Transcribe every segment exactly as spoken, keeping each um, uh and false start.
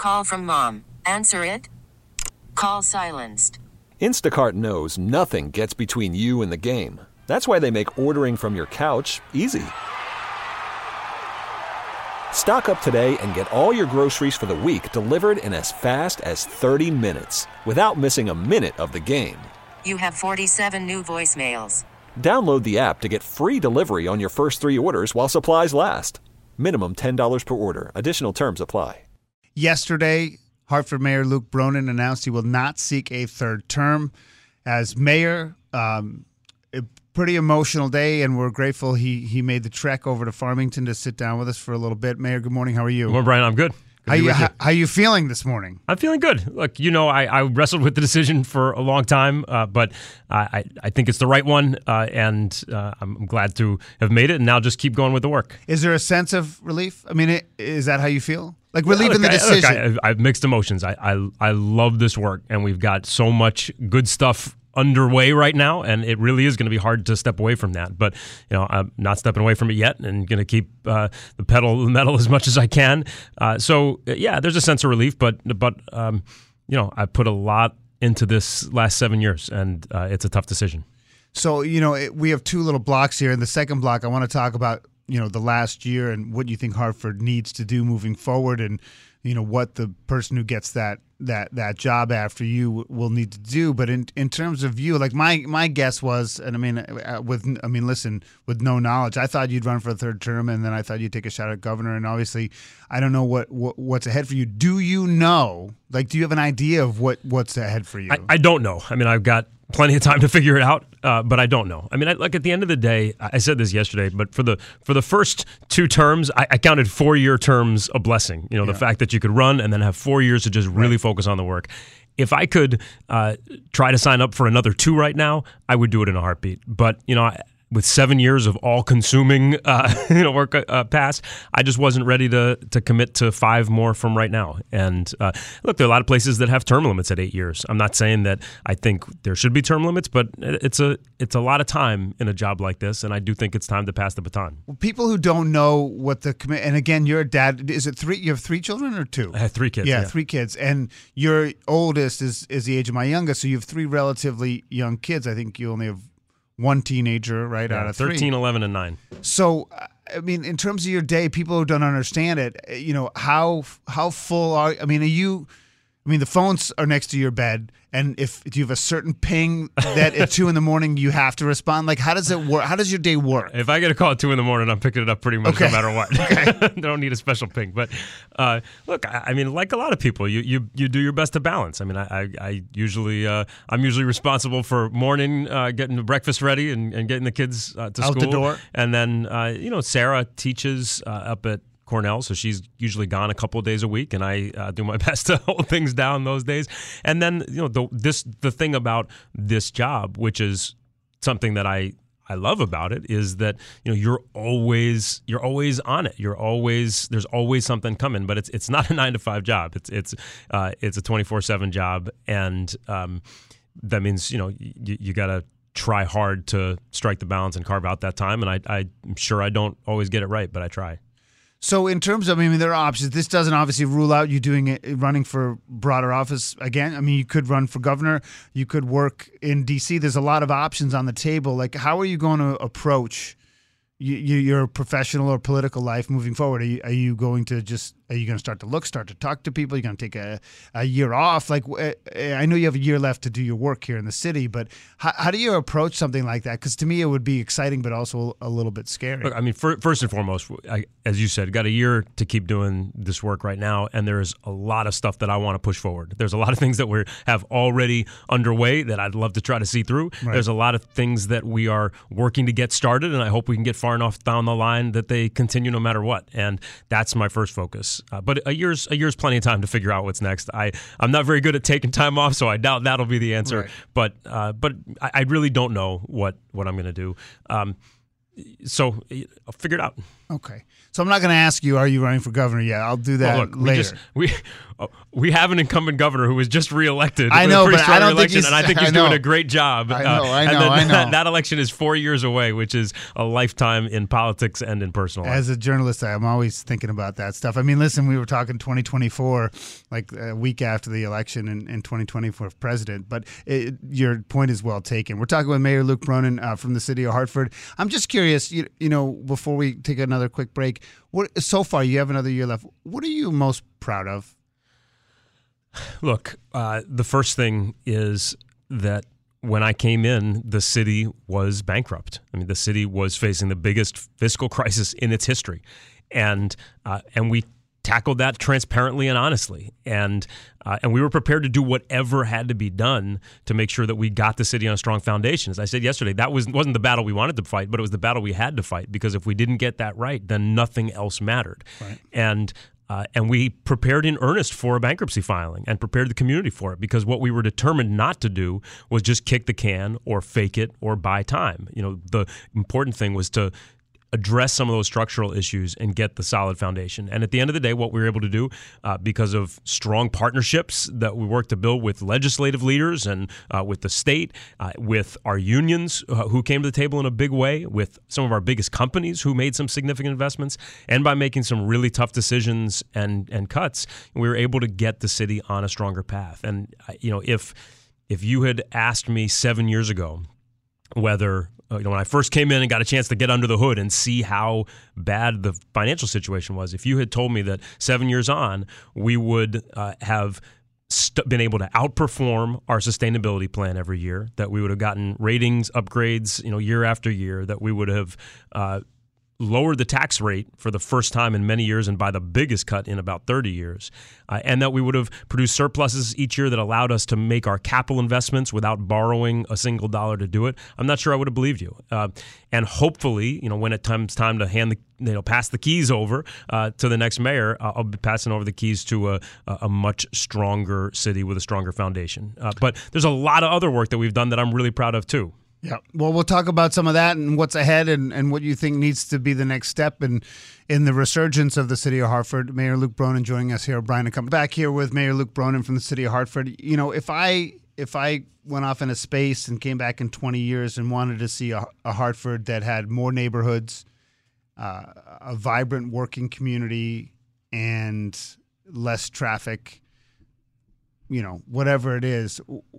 Call from mom. Answer it. Call silenced. Instacart knows nothing gets between you and the game. That's why they make ordering from your couch easy. Stock up today and get all your groceries for the week delivered in as fast as thirty minutes without missing a minute of the game. You have forty-seven new voicemails. Download the app to get free delivery on your first three orders while supplies last. Minimum ten dollars per order. Additional terms apply. Yesterday, Hartford Mayor Luke Bronin announced he will not seek a third term as mayor. Um, a pretty emotional day, and we're grateful he he made the trek over to Farmington to sit down with us for a little bit. Mayor, good morning. How are you? Well, Brian, I'm good. Good How to be you, with you. how, how you feeling this morning? I'm feeling good. Look, you know, I, I wrestled with the decision for a long time, uh, but I, I think it's the right one, uh, and uh, I'm glad to have made it, and now just keep going with the work. Is there a sense of relief? I mean, it, is that how you feel? Like relief Look, in the I, decision? look, I, I have mixed emotions. I, I I love this work, and we've got so much good stuff underway right now, and it really is going to be hard to step away from that. But you know, I'm not stepping away from it yet, and going to keep uh, the pedal the metal as much as I can. Uh, so yeah, there's a sense of relief, but but um, you know, I put a lot into this last seven years, and uh, it's a tough decision. So you know, it, we have two little blocks here. In the second block, I want to talk about you know the last year and what you think Hartford needs to do moving forward, and you know what the person who gets that that that job after you will need to do. But in in terms of you, like my my guess was, and I mean uh, with I mean listen, with no knowledge, I thought you'd run for a third term, and then I thought you'd take a shot at governor. And obviously, I don't know what, what what's ahead for you. Do you know? Like, do you have an idea of what what's ahead for you? I, I don't know. I mean, I've got plenty of time to figure it out, uh, but I don't know. I mean, I, like at the end of the day, I said this yesterday, but for the for the first two terms, I, I counted four-year terms a blessing. You know, Yeah. the fact that you could run and then have four years to just really Right. focus on the work. If I could uh, try to sign up for another two right now, I would do it in a heartbeat. But, you know, I, with seven years of all-consuming, uh, you know, work uh, past, I just wasn't ready to to commit to five more from right now. And uh, look, there are a lot of places that have term limits at eight years. I'm not saying that I think there should be term limits, but it's a it's a lot of time in a job like this, and I do think it's time to pass the baton. Well, people who don't know what the commi- and again, you're a dad. Is it three? You have three children or two? I have three kids. Yeah, Yeah, three kids, and your oldest is is the age of my youngest. So you have three relatively young kids. I think you only have one teenager, right, Yeah, out of three. thirteen, eleven, and nine. So, uh, I mean, in terms of your day, people who don't understand it, uh, you know, how how full are? I mean, are you? I mean, the phones are next to your bed, and if do you have a certain ping that at two in the morning you have to respond? Like, how does it work? How does your day work? If I get a call at two in the morning, I'm picking it up pretty much Okay. no matter what. I don't need a special ping. But uh, look, I, I mean, like a lot of people, you you you do your best to balance. I mean, I I, I usually uh, I'm usually responsible for morning, uh, getting the breakfast ready and, and getting the kids uh, to Out school. the door. And then uh, you know, Sarah teaches uh, up at Cornell, so she's usually gone a couple of days a week, and I uh, do my best to hold things down those days. And then, you know, the this the thing about this job, which is something that I I love about it, is that you know you're always you're always on it. You're always there's always something coming, but it's it's not a nine to five job. It's it's uh, it's a twenty-four seven job, and um, that means you know you, you got to try hard to strike the balance and carve out that time. And I I'm sure I don't always get it right, but I try. So in terms of, I mean, there are options. This doesn't obviously rule out you doing it, running for broader office again. I mean, you could run for governor. You could work in D C. There's a lot of options on the table. Like, how are you going to approach you, you, your professional or political life moving forward? Are you, are you going to just, are you going to start to look, start to talk to people? Are you going to take a, a year off? Like, I know you have a year left to do your work here in the city, but how, how do you approach something like that? Because to me, it would be exciting, but also a little bit scary. Look, I mean, for, first and foremost, I, as you said, got a year to keep doing this work right now, and there's a lot of stuff that I want to push forward. There's a lot of things that we have already underway that I'd love to try to see through. Right. There's a lot of things that we are working to get started, and I hope we can get far enough down the line that they continue no matter what. And that's my first focus. Uh, but a year's a year's plenty of time to figure out what's next. I I'm not very good at taking time off, so I doubt that'll be the answer. Right. But uh, but I, I really don't know what what I'm going to do. Um, so I'll figure it out. Okay. So I'm not going to ask you, are you running for governor yet? I'll do that Well, look, we later. just we uh, we have an incumbent governor who was just reelected. I know, with a pretty but strong I don't think reelection, he's- and I think I he's know. doing a great job. I know, I and know, then I know. That, that election is four years away, which is a lifetime in politics and in personal life. As a journalist, I'm always thinking about that stuff. I mean, listen, we were talking twenty twenty-four, like a week after the election in, in twenty twenty for president, but it, your point is well taken. We're talking with Mayor Luke Bronin uh, from the city of Hartford. I'm just curious, you, you know, before we take another quick break, what so far, you have another year left. What are you most proud of? Look, uh, the first thing is that when I came in, the city was bankrupt. I mean, the city was facing the biggest fiscal crisis in its history, and uh, and we tackled that transparently and honestly, and uh, and we were prepared to do whatever had to be done to make sure that we got the city on a strong foundation. As I said yesterday, that was wasn't the battle we wanted to fight, but it was the battle we had to fight, because if we didn't get that right, then nothing else mattered. Right. And Uh, and we prepared in earnest for a bankruptcy filing and prepared the community for it, because what we were determined not to do was just kick the can or fake it or buy time. You know, the important thing was to address some of those structural issues and get the solid foundation. And at the end of the day, what we were able to do, uh, because of strong partnerships that we worked to build with legislative leaders and uh, with the state, uh, with our unions uh, who came to the table in a big way, with some of our biggest companies who made some significant investments, and by making some really tough decisions and and cuts, we were able to get the city on a stronger path. And uh, you know, if if you had asked me seven years ago whether Uh, you know, when I first came in and got a chance to get under the hood and see how bad the financial situation was, if you had told me that seven years on we would uh, have st- been able to outperform our sustainability plan every year, that we would have gotten ratings upgrades, you know, year after year, that we would have uh, lowered the tax rate for the first time in many years and by the biggest cut in about thirty years, uh, and that we would have produced surpluses each year that allowed us to make our capital investments without borrowing a single dollar to do it, I'm not sure I would have believed you. Uh, and hopefully, you know, when it comes time to hand the you know pass the keys over uh, to the next mayor, uh, I'll be passing over the keys to a, a much stronger city with a stronger foundation. Uh, but there's a lot of other work that we've done that I'm really proud of too. Yeah. Well, we'll talk about some of that and what's ahead and, and what you think needs to be the next step in, in the resurgence of the city of Hartford. Mayor Luke Bronin joining us here. Brian, to come back here with Mayor Luke Bronin from the city of Hartford. You know, if I if I went off into space and came back in twenty years and wanted to see a, a Hartford that had more neighborhoods, uh, a vibrant working community, and less traffic, you know, whatever it is,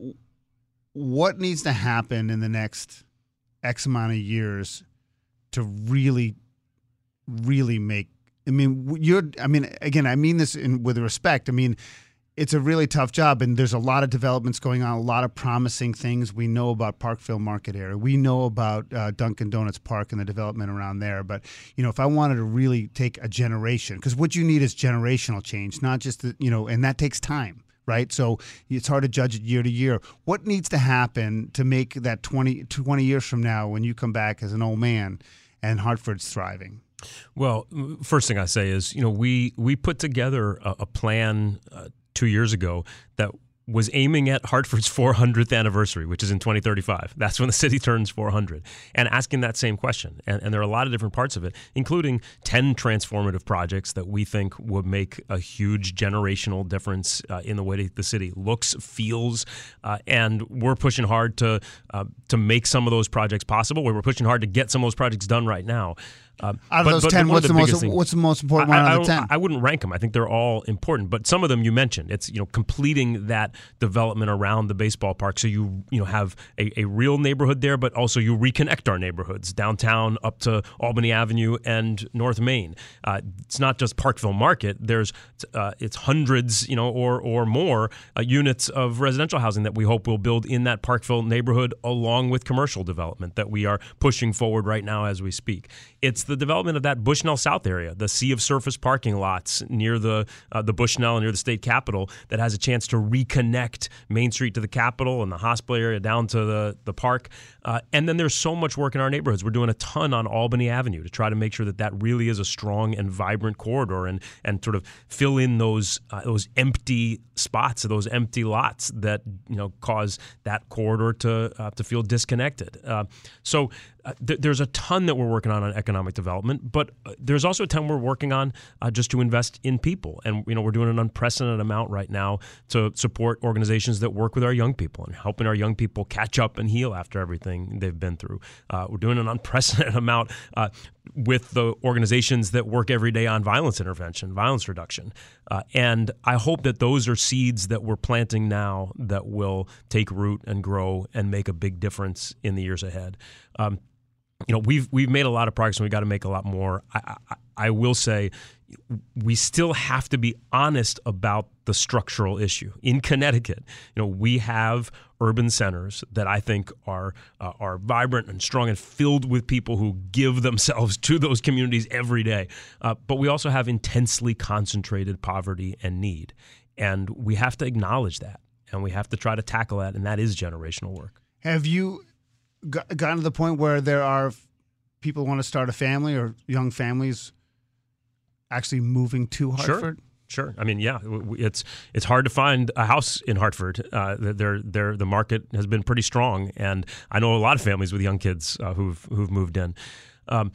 what needs to happen in the next X amount of years to really, really make, I mean, you're, I mean, again, I mean this in, with respect. I mean, it's a really tough job, and there's a lot of developments going on, a lot of promising things. We know about Parkville Market area. We know about uh, Dunkin' Donuts Park and the development around there. But, you know, if I wanted to really take a generation, because what you need is generational change, not just, the, you know, and that takes time, right? So it's hard to judge it year to year. What needs to happen to make that twenty, twenty years from now, when you come back as an old man and Hartford's thriving? Well, first thing I say is, you know, we, we put together a, a plan uh, two years ago that was aiming at Hartford's four hundredth anniversary, which is in twenty thirty-five. That's when the city turns four hundred, and asking that same question. And, and there are a lot of different parts of it, including ten transformative projects that we think would make a huge generational difference uh, in the way the city looks, feels, uh, and we're pushing hard to uh, to make some of those projects possible. We're pushing hard to get some of those projects done right now. Uh, Out of but, those but ten, one what's of the, the most biggest thing- what's the most important I, one I out of the don't- ten? I wouldn't rank them. I think they're all important, but some of them you mentioned. It's, you know, completing that development around the baseball park, so you you know have a, a real neighborhood there, but also you reconnect our neighborhoods downtown up to Albany Avenue and North Main. Uh, it's not just Parkville Market. There's uh, it's hundreds, you know, or or more uh, units of residential housing that we hope will build in that Parkville neighborhood, along with commercial development that we are pushing forward right now as we speak. It's the development of that Bushnell South area, the sea of surface parking lots near the uh, the Bushnell and near the state capitol, that has a chance to reconnect Main Street to the Capitol and the hospital area down to the, the park. Uh, and then there's so much work in our neighborhoods. We're doing a ton on Albany Avenue to try to make sure that that really is a strong and vibrant corridor, and and sort of fill in those uh, those empty spots, those empty lots that, you know, cause that corridor to uh, to feel disconnected. Uh, so uh, th- there's a ton that we're working on on economic development, but uh, there's also a ton we're working on uh, just to invest in people. And, you know, we're doing an unprecedented amount right now to support organizations that work with our young people and helping our young people catch up and heal after everything they've been through. Uh, we're doing an unprecedented amount uh, with the organizations that work every day on violence intervention, violence reduction. Uh, and I hope that those are seeds that we're planting now that will take root and grow and make a big difference in the years ahead. Um, you know, we've we've made a lot of progress and we've got to make a lot more. I, I, I will say we still have to be honest about the structural issue. In Connecticut, you know, we have urban centers that I think are uh, are vibrant and strong and filled with people who give themselves to those communities every day. Uh, but we also have intensely concentrated poverty and need. And we have to acknowledge that. And we have to try to tackle that. And that is generational work. Have you gotten to the point where there are people who want to start a family or young families actually moving to Hartford? Sure. Sure. I mean, yeah, it's it's hard to find a house in Hartford. Uh, they're, they're, the market has been pretty strong, and I know a lot of families with young kids uh, who've who've moved in. Um,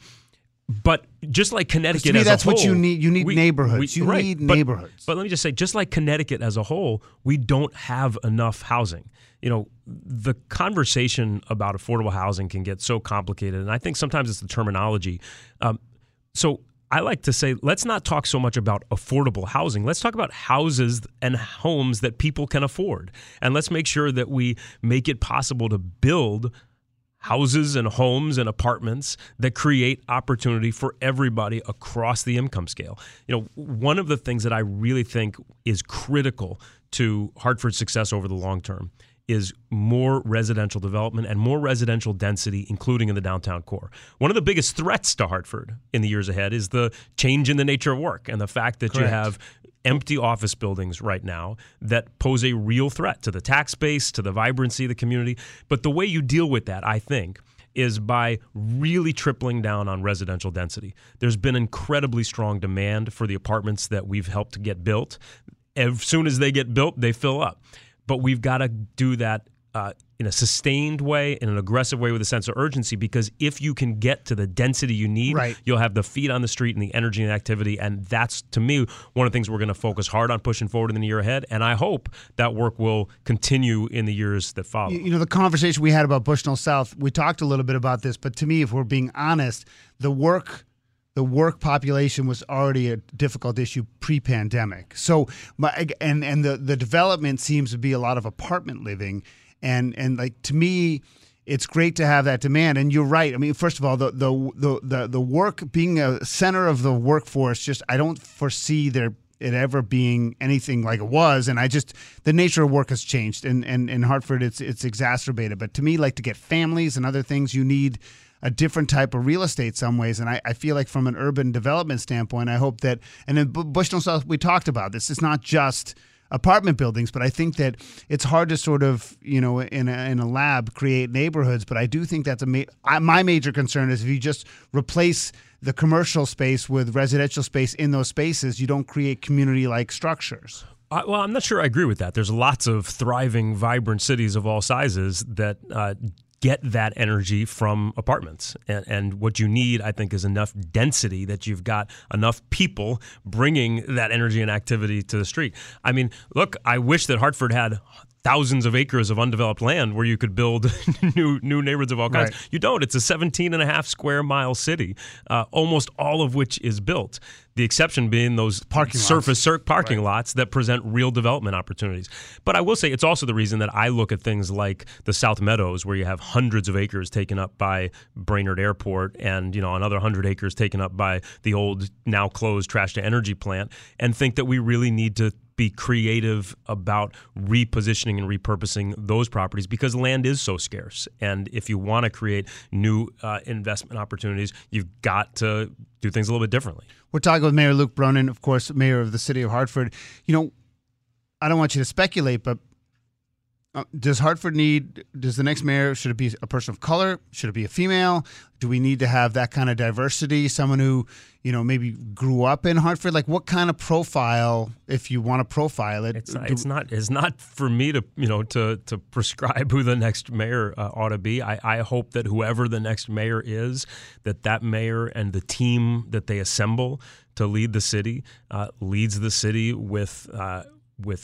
but just like Connecticut, to me, as that's a whole, what you need. You need we, neighborhoods. We, you right. need but, neighborhoods. But let me just say, just like Connecticut as a whole, we don't have enough housing. You know, the conversation about affordable housing can get so complicated, and I think sometimes it's the terminology. Um, so I like to say, let's not talk so much about affordable housing. Let's talk about houses and homes that people can afford, and let's make sure that we make it possible to build houses and homes and apartments that create opportunity for everybody across the income scale. You know, one of the things that I really think is critical to Hartford's success over the long term is more residential development and more residential density, including in the downtown core. One of the biggest threats to Hartford in the years ahead is the change in the nature of work and the fact that Correct. You have empty office buildings right now that pose a real threat to the tax base, to the vibrancy of the community. But the way you deal with that, I think, is by really tripling down on residential density. There's been incredibly strong demand for the apartments that we've helped to get built. As soon as they get built, they fill up. But we've got to do that uh, in a sustained way, in an aggressive way with a sense of urgency, because if you can get to the density you need, right. you'll have the feet on the street and the energy and activity. And that's, to me, one of the things we're going to focus hard on pushing forward in the year ahead. And I hope that work will continue in the years that follow. You know, the conversation we had about Bushnell South, we talked a little bit about this, but to me, if we're being honest, the work the work population was already a difficult issue pre-pandemic. So, my, and and the, the development seems to be a lot of apartment living. And and like to me, it's great to have that demand. And you're right. I mean, first of all, the the the the, the work being a center of the workforce, just I don't foresee there it ever being anything like it was. And I just the nature of work has changed. And and in Hartford, it's it's exacerbated. But to me, like to get families and other things, you need a different type of real estate some ways. And I, I feel like from an urban development standpoint, I hope that, and in Bushnell South, we talked about this, it's not just apartment buildings, but I think that it's hard to sort of, you know, in a, in a lab create neighborhoods. But I do think that's a ma- I, my major concern is if you just replace the commercial space with residential space in those spaces, you don't create community-like structures. Uh, well, I'm not sure I agree with that. There's lots of thriving, vibrant cities of all sizes that uh, get that energy from apartments. And, and what you need, I think, is enough density that you've got enough people bringing that energy and activity to the street. I mean, look, I wish that Hartford had thousands of acres of undeveloped land where you could build new new neighborhoods of all kinds. Right. You don't. It's a seventeen and a half square mile city, uh, almost all of which is built. The exception being those parking surface cir- parking right. lots that present real development opportunities. But I will say it's also the reason that I look at things like the South Meadows, where you have hundreds of acres taken up by Brainerd Airport and, you know, another one hundred acres taken up by the old, now closed trash to energy plant, and think that we really need to be creative about repositioning and repurposing those properties because land is so scarce. And if you want to create new uh, investment opportunities, you've got to do things a little bit differently. We're talking with Mayor Luke Bronin, of course, mayor of the city of Hartford. You know, I don't want you to speculate, but Uh, does Hartford need, does the next mayor, should it be a person of color? Should it be a female? Do we need to have that kind of diversity? Someone who, you know, maybe grew up in Hartford? Like what kind of profile, if you want to profile it? It's not, do, it's not, it's not for me to, you know, to, to prescribe who the next mayor uh, ought to be. I, I hope that whoever the next mayor is, that that mayor and the team that they assemble to lead the city uh, leads the city with, uh, with,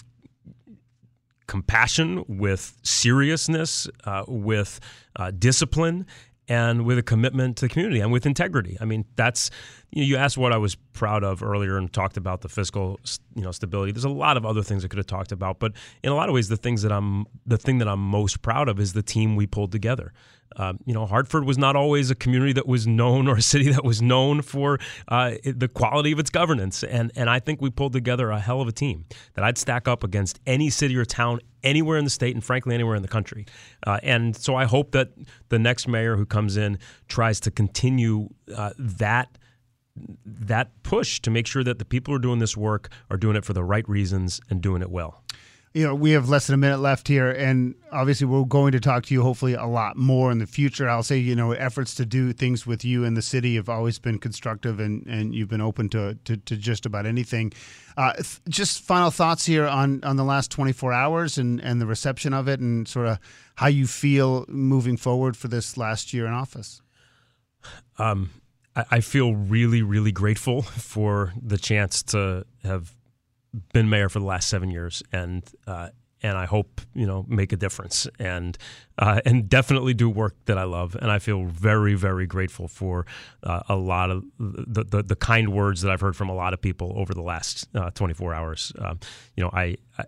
compassion, with seriousness, uh, with uh, discipline, and with a commitment to the community and with integrity. I mean, that's, you know, you asked what I was proud of earlier and talked about the fiscal, you know, stability. There's a lot of other things I could have talked about, but in a lot of ways, the things that I'm, the thing that I'm most proud of is the team we pulled together. Um, you know, Hartford was not always a community that was known or a city that was known for uh, the quality of its governance. And and I think we pulled together a hell of a team that I'd stack up against any city or town anywhere in the state and, frankly, anywhere in the country. Uh, and so I hope that the next mayor who comes in tries to continue uh, that that push to make sure that the people who are doing this work are doing it for the right reasons and doing it well. You know, we have less than a minute left here, and obviously we're going to talk to you hopefully a lot more in the future. I'll say, you know, efforts to do things with you in the city have always been constructive, and, and you've been open to, to, to just about anything. Uh, th- just final thoughts here on, on the last twenty-four hours and, and the reception of it and sort of how you feel moving forward for this last year in office. Um, I, I feel really, really grateful for the chance to have been mayor for the last seven years, and uh, and I hope, you know, make a difference, and uh, and definitely do work that I love. And I feel very, very grateful for uh, a lot of the, the the kind words that I've heard from a lot of people over the last uh, twenty-four hours. Um, you know, I, I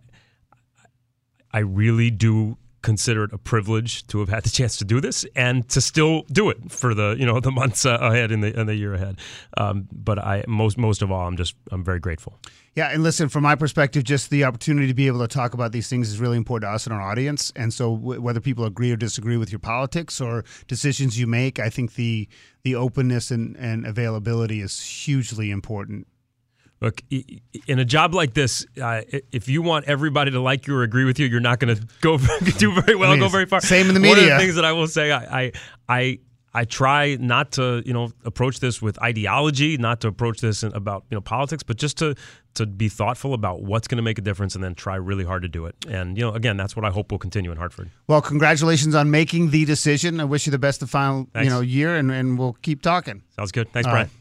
I really do consider it a privilege to have had the chance to do this and to still do it for the, you know, the months uh, ahead in the in the year ahead. Um, but I most most of all, I'm just I'm very grateful. Yeah, and listen, from my perspective, just the opportunity to be able to talk about these things is really important to us and our audience. And so w- whether people agree or disagree with your politics or decisions you make, I think the the openness and, and availability is hugely important. Look, in a job like this, uh, if you want everybody to like you or agree with you, you're not going to go do very well, I mean, go very far. Same in the media. One of the things that I will say, I, I, I I try not to, you know, approach this with ideology, not to approach this about, you know, politics, but just to to be thoughtful about what's going to make a difference and then try really hard to do it. And, you know, again, that's what I hope will continue in Hartford. Well, congratulations on making the decision. I wish you the best of final, Thanks. you know, year, and, and we'll keep talking. Sounds good. Thanks, All Brian. right.